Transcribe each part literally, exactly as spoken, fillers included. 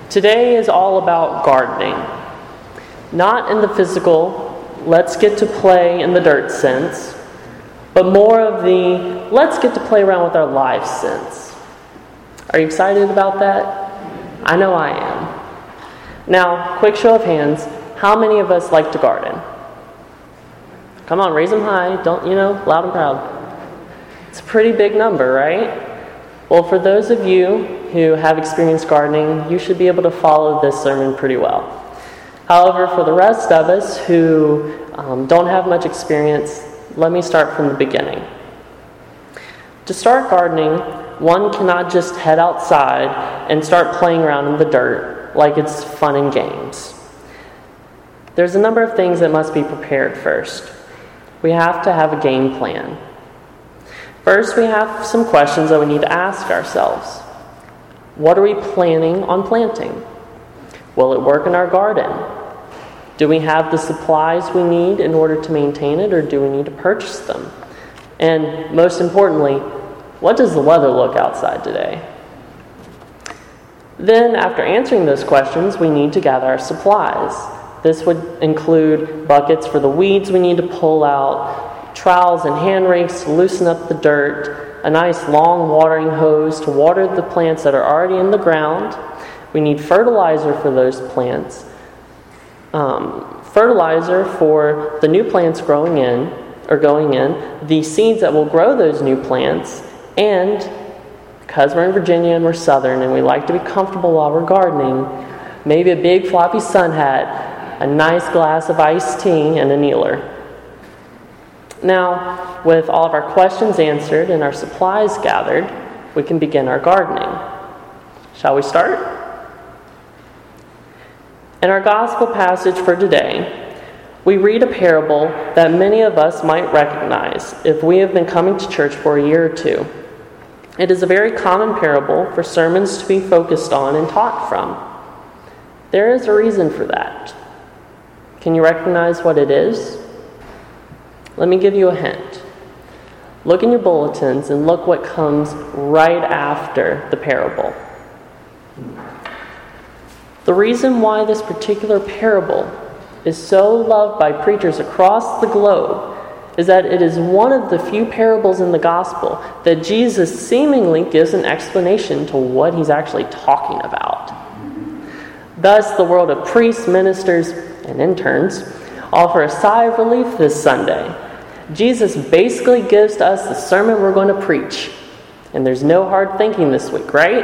Today is all about gardening. Not in the physical, let's get to play in the dirt sense, but more of the, let's get to play around with our lives sense. Are you excited about that? I know I am. Now, quick show of hands, how many of us like to garden? Come on, raise them high, don't, you know, loud and proud. It's a pretty big number, right? Well, for those of you who have experienced gardening, you should be able to follow this sermon pretty well. However, for the rest of us who um, don't have much experience, let me start from the beginning. To start gardening, one cannot just head outside and start playing around in the dirt like it's fun and games. There's a number of things that must be prepared first. We have to have a game plan. First, we have some questions that we need to ask ourselves. What are we planning on planting? Will it work in our garden? Do we have the supplies we need in order to maintain it, or do we need to purchase them? And most importantly, what does the weather look outside today? Then, after answering those questions, we need to gather our supplies. This would include buckets for the weeds we need to pull out, trowels and hand rakes to loosen up the dirt, a nice long watering hose to water the plants that are already in the ground. We need fertilizer for those plants, um, fertilizer for the new plants growing in, or going in, the seeds that will grow those new plants, and because we're in Virginia and we're southern and we like to be comfortable while we're gardening, maybe a big floppy sun hat, a nice glass of iced tea, and a kneeler. Now, with all of our questions answered and our supplies gathered, we can begin our gardening. Shall we start? In our gospel passage for today, we read a parable that many of us might recognize if we have been coming to church for a year or two. It is a very common parable for sermons to be focused on and taught from. There is a reason for that. Can you recognize what it is? Let me give you a hint. Look in your bulletins and look what comes right after the parable. The reason why this particular parable is so loved by preachers across the globe is that it is one of the few parables in the gospel that Jesus seemingly gives an explanation to what he's actually talking about. Thus, the world of priests, ministers, and interns offer a sigh of relief this Sunday. Jesus basically gives to us the sermon we're going to preach. And there's no hard thinking this week, right?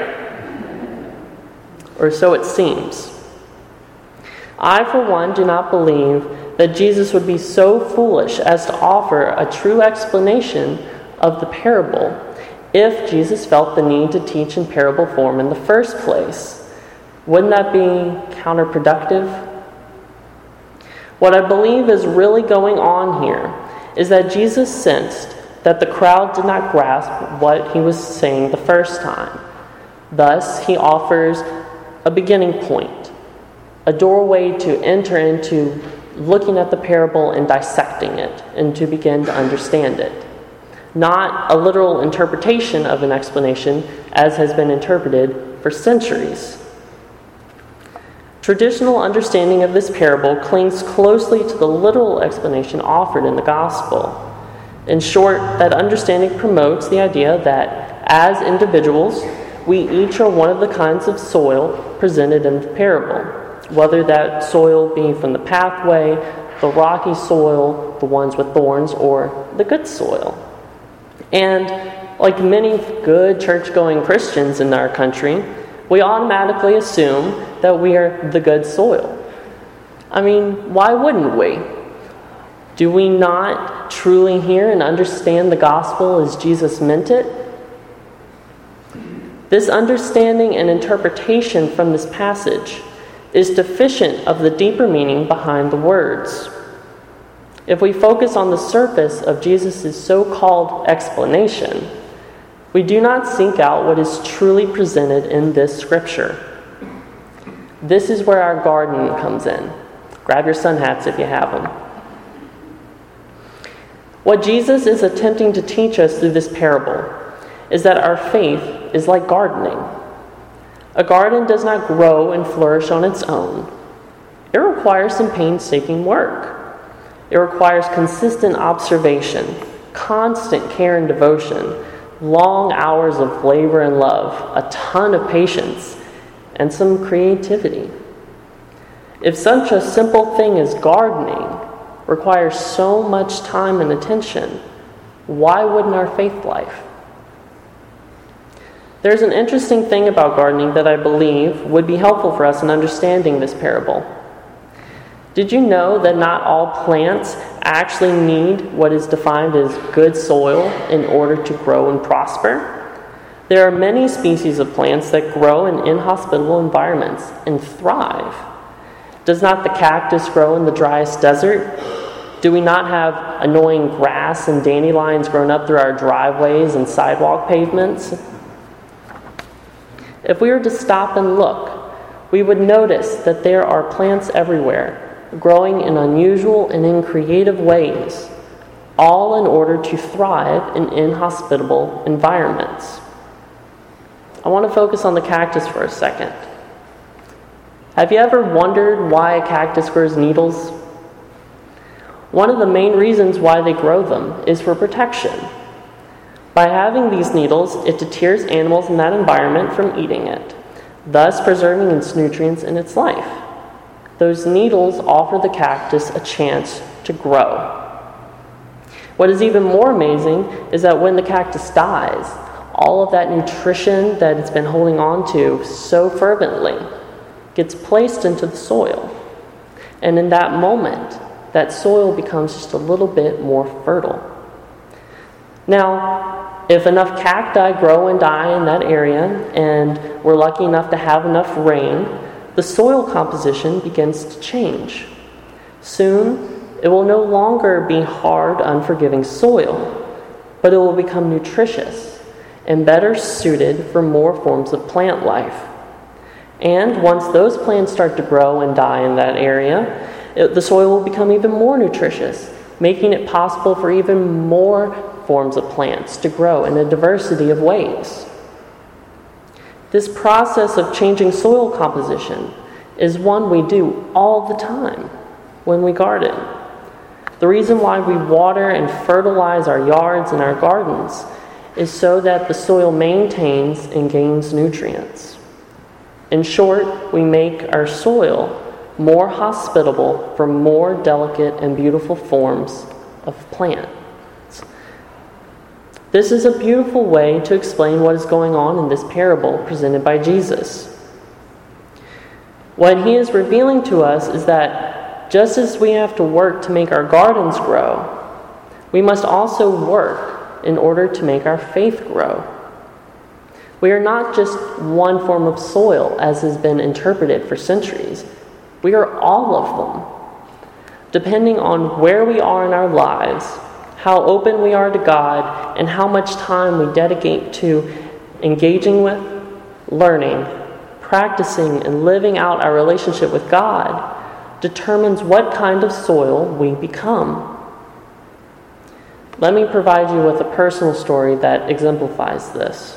Or so it seems. I, for one, do not believe that Jesus would be so foolish as to offer a true explanation of the parable if Jesus felt the need to teach in parable form in the first place. Wouldn't that be counterproductive? What I believe is really going on here is that Jesus sensed that the crowd did not grasp what he was saying the first time. Thus, he offers a beginning point, a doorway to enter into looking at the parable and dissecting it, and to begin to understand it. Not a literal interpretation of an explanation as has been interpreted for centuries. Traditional understanding of this parable clings closely to the literal explanation offered in the gospel. In short, that understanding promotes the idea that as individuals, we each are one of the kinds of soil presented in the parable, whether that soil be from the pathway, the rocky soil, the ones with thorns, or the good soil. And like many good church-going Christians in our country, we automatically assume that we are the good soil. I mean, why wouldn't we? Do we not truly hear and understand the gospel as Jesus meant it? This understanding and interpretation from this passage is deficient of the deeper meaning behind the words. If we focus on the surface of Jesus' so-called explanation, we do not seek out what is truly presented in this scripture. This is where our gardening comes in. Grab your sun hats if you have them. What Jesus is attempting to teach us through this parable is that our faith is like gardening. A garden does not grow and flourish on its own. It requires some painstaking work. It requires consistent observation, constant care and devotion, long hours of labor and love, a ton of patience, and some creativity. If such a simple thing as gardening requires so much time and attention, why wouldn't our faith life? There's an interesting thing about gardening that I believe would be helpful for us in understanding this parable. Did you know that not all plants actually need what is defined as good soil in order to grow and prosper? There are many species of plants that grow in inhospitable environments and thrive. Does not the cactus grow in the driest desert? Do we not have annoying grass and dandelions growing up through our driveways and sidewalk pavements? If we were to stop and look, we would notice that there are plants everywhere, growing in unusual and in creative ways, all in order to thrive in inhospitable environments. I want to focus on the cactus for a second. Have you ever wondered why a cactus grows needles? One of the main reasons why they grow them is for protection. By having these needles, it deters animals in that environment from eating it, thus preserving its nutrients in its life. Those needles offer the cactus a chance to grow. What is even more amazing is that when the cactus dies, all of that nutrition that it's been holding on to so fervently gets placed into the soil. And in that moment, that soil becomes just a little bit more fertile. Now, if enough cacti grow and die in that area, and we're lucky enough to have enough rain, the soil composition begins to change. Soon, it will no longer be hard, unforgiving soil, but it will become nutritious and better suited for more forms of plant life. And once those plants start to grow and die in that area, it, the soil will become even more nutritious, making it possible for even more forms of plants to grow in a diversity of ways. This process of changing soil composition is one we do all the time when we garden. The reason why we water and fertilize our yards and our gardens is so that the soil maintains and gains nutrients. In short, we make our soil more hospitable for more delicate and beautiful forms of plants. This is a beautiful way to explain what is going on in this parable presented by Jesus. What he is revealing to us is that just as we have to work to make our gardens grow, we must also work in order to make our faith grow. We are not just one form of soil, as has been interpreted for centuries. We are all of them. Depending on where we are in our lives, how open we are to God, and how much time we dedicate to engaging with, learning, practicing, and living out our relationship with God determines what kind of soil we become. Let me provide you with a personal story that exemplifies this.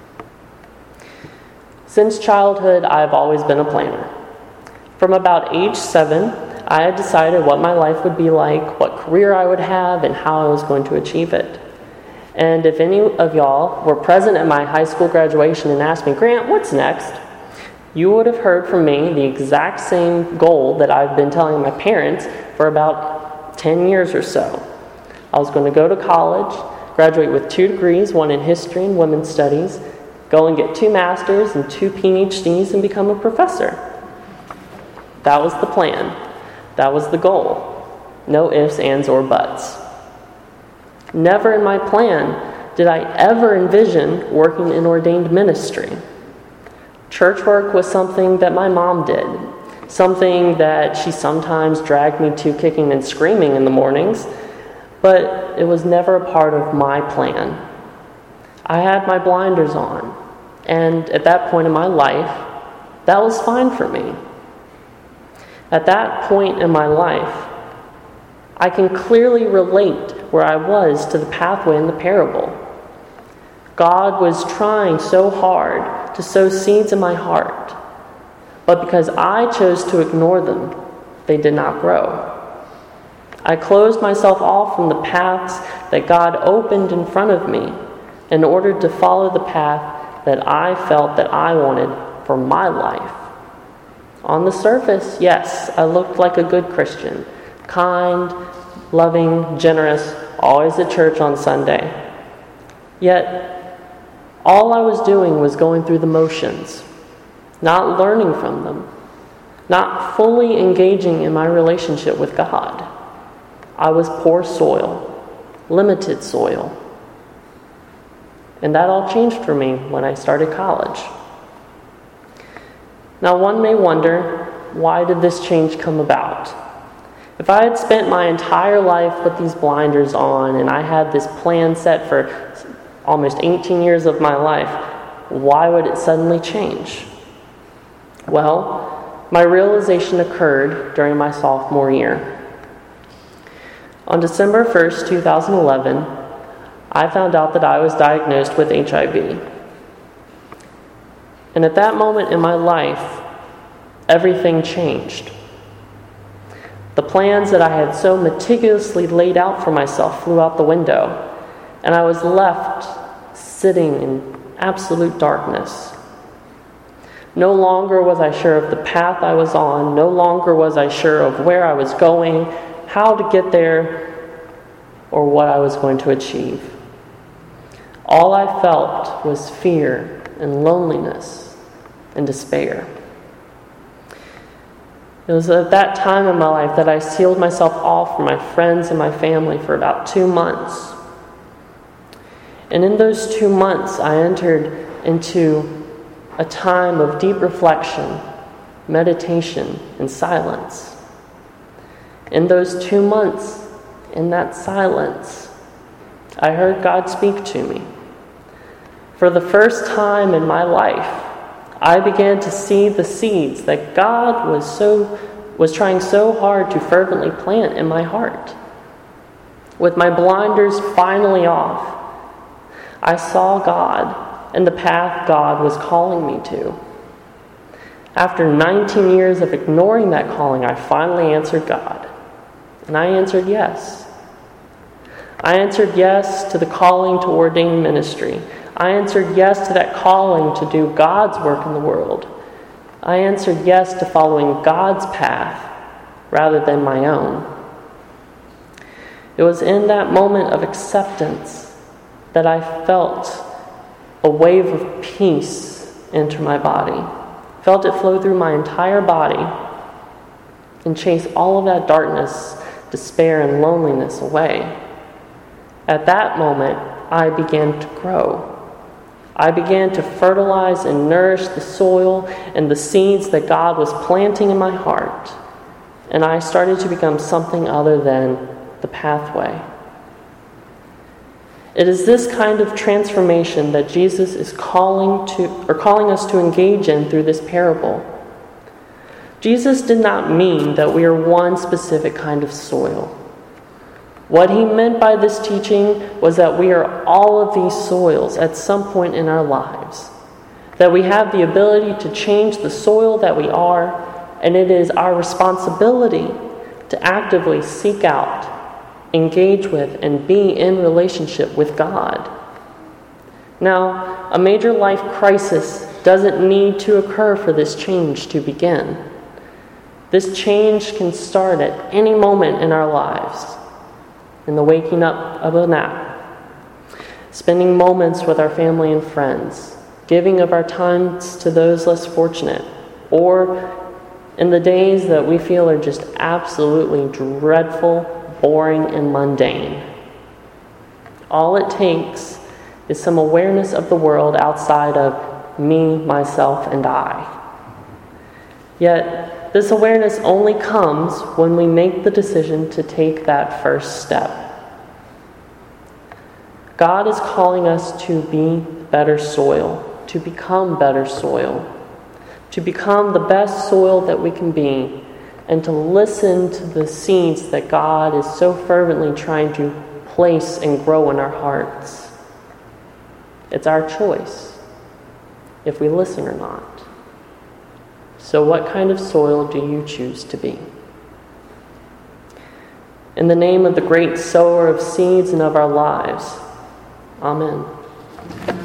Since childhood, I've always been a planner. From about age seven, I had decided what my life would be like, what career I would have, and how I was going to achieve it. And if any of y'all were present at my high school graduation and asked me, Grant, what's next? You would have heard from me the exact same goal that I've been telling my parents for about ten years or so. I was going to go to college, graduate with two degrees, one in history and women's studies, go and get two masters and two P H Ds and become a professor. That was the plan. That was the goal. No ifs, ands, or buts. Never in my plan did I ever envision working in ordained ministry. Church work was something that my mom did, something that she sometimes dragged me to kicking and screaming in the mornings, but it was never a part of my plan. I had my blinders on, and at that point in my life, that was fine for me. At that point in my life, I can clearly relate where I was to the pathway in the parable. God was trying so hard to sow seeds in my heart. But because I chose to ignore them, they did not grow. I closed myself off from the paths that God opened in front of me in order to follow the path that I felt that I wanted for my life. On the surface, yes, I looked like a good Christian, kind, loving, generous, always at church on Sunday. Yet, all I was doing was going through the motions, not learning from them, not fully engaging in my relationship with God. I was poor soil, limited soil. And that all changed for me when I started college. Now, one may wonder, why did this change come about? If I had spent my entire life with these blinders on and I had this plan set for almost eighteen years of my life, why would it suddenly change? Well, my realization occurred during my sophomore year. On December first, two thousand eleven, I found out that I was diagnosed with H I V. And at that moment in my life, everything changed. The plans that I had so meticulously laid out for myself flew out the window, and I was left sitting in absolute darkness. No longer was I sure of the path I was on, no longer was I sure of where I was going, how to get there, or what I was going to achieve. All I felt was fear and loneliness and despair. It was at that time in my life that I sealed myself off from my friends and my family for about two months. And in those two months, I entered into a time of deep reflection, meditation, and silence. In those two months, in that silence, I heard God speak to me. For the first time in my life, I began to see the seeds that God was so was trying so hard to fervently plant in my heart. With my blinders finally off, I saw God and the path God was calling me to. After nineteen years of ignoring that calling, I finally answered God. And I answered yes. I answered yes to the calling to ordain ministry. I answered yes to that calling to do God's work in the world. I answered yes to following God's path rather than my own. It was in that moment of acceptance that I felt a wave of peace enter my body. Felt it flow through my entire body and chase all of that darkness, despair, and loneliness away. At that moment, I began to grow. I began to fertilize and nourish the soil and the seeds that God was planting in my heart. And I started to become something other than the pathway. It is this kind of transformation that Jesus is calling to or calling us to engage in through this parable. Jesus did not mean that we are one specific kind of soil. What he meant by this teaching was that we are all of these soils at some point in our lives. That we have the ability to change the soil that we are, and it is our responsibility to actively seek out, engage with, and be in relationship with God. Now, a major life crisis doesn't need to occur for this change to begin. This change can start at any moment in our lives. In the waking up of a nap, spending moments with our family and friends, giving of our times to those less fortunate, or in the days that we feel are just absolutely dreadful, boring, and mundane. All it takes is some awareness of the world outside of me, myself, and I. Yet, this awareness only comes when we make the decision to take that first step. God is calling us to be better soil, to become better soil, to become the best soil that we can be, and to listen to the seeds that God is so fervently trying to place and grow in our hearts. It's our choice. if we listen or not. So what kind of soil do you choose to be? In the name of the great sower of seeds and of our lives, Amen.